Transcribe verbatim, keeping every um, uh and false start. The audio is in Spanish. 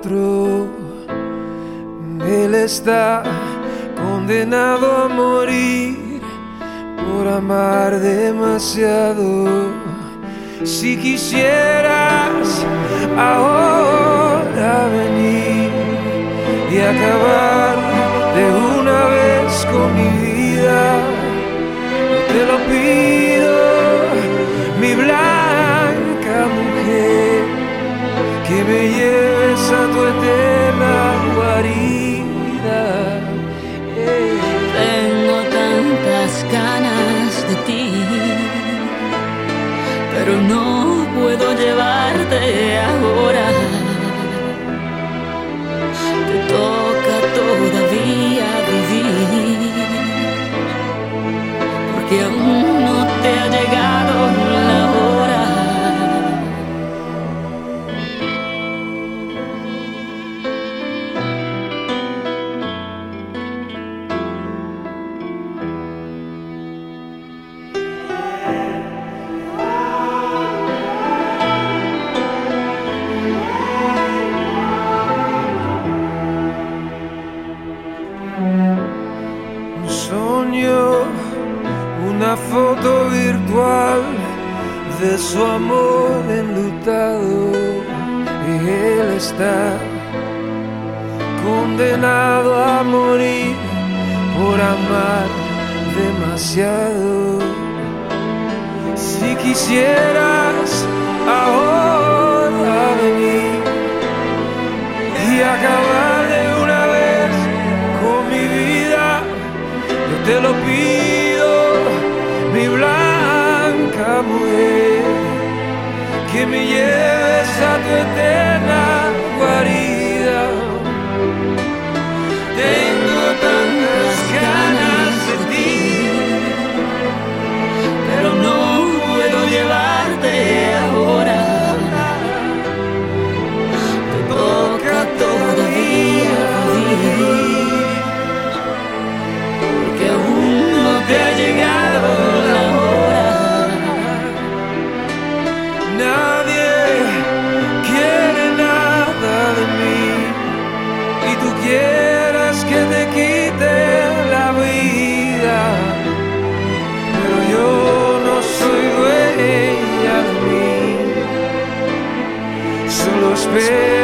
otro. Él está condenado a morir por amar demasiado. Si quisieras ahora venir y acabar de una vez con mi vida, te lo pido, mi blanca mujer, que me lleves a tu eterna guarida. Yeah. Tengo tantas ganas de ti, pero no puedo llevarte ahora. Te toca todavía vivir, porque aún no te ha llegado la hora. Un sueño, una foto virtual de su amor enlutado, y él está condenado a morir por amar demasiado. Si quisieras ahora venir y acabar de una vez con mi vida, yo te lo pido, mi blanca mujer, que me lleves a tu eterna guarida. Tengo tantas ganas de ti, pero no puedo llevarte ahora. Te toca todavía vivir, porque aún no te ha llegado la hora. Nadie quiere nada de mí, y tú quieres que te quite la vida, pero yo no soy dueña de mí, solo espero